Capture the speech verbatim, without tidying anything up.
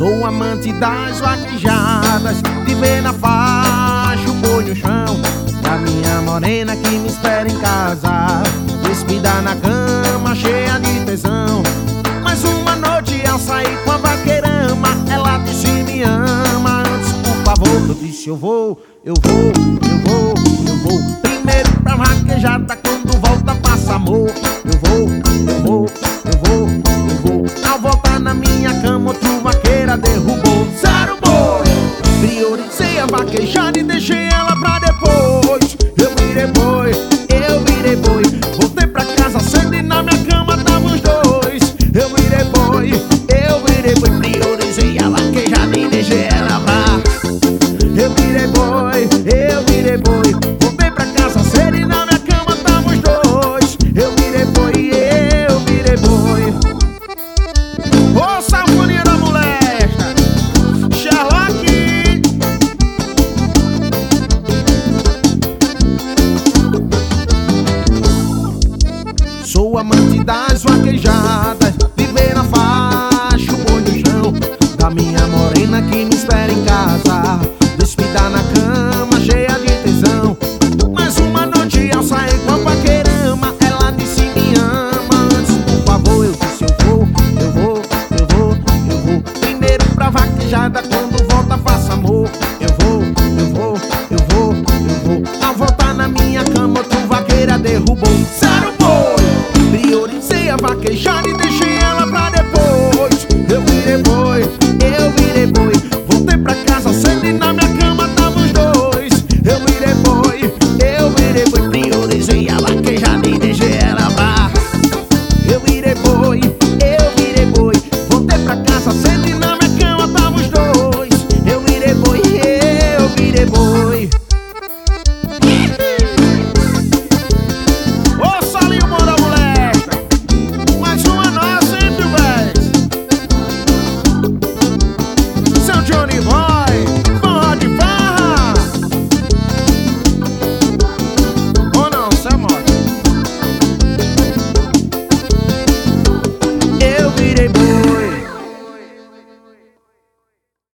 Sou amante das vaquejadas, de ver na faixa o boi no chão, e a minha morena que me espera em casa, despida na cama cheia de tesão. Mas uma noite ao sair com a vaqueirama, ela disse me ama antes, por favor. Eu disse eu vou, eu vou, eu vou, eu vou primeiro pra vaquejada, quando volta passa amor. Eu vou, eu vou, eu vou, eu vou. Ao voltar na minha cama outro vaqueira derrubou. Zero boi, priorizei a vaquejada e deixei ela pra depois. Eu virei boi, eu virei boi, voltei pra casa cedo e na minha cama tava os dois. Eu virei boi, eu virei boi, priorizei a vaquejada e deixei ela pra. Eu virei boi, eu virei boi, voltei pra casa cedo e na minha cama tava os dois. Eu virei boi, eu virei boi. Ô Sanfoninha da Molesta, Sherlock. Sou amante das vaquejadas,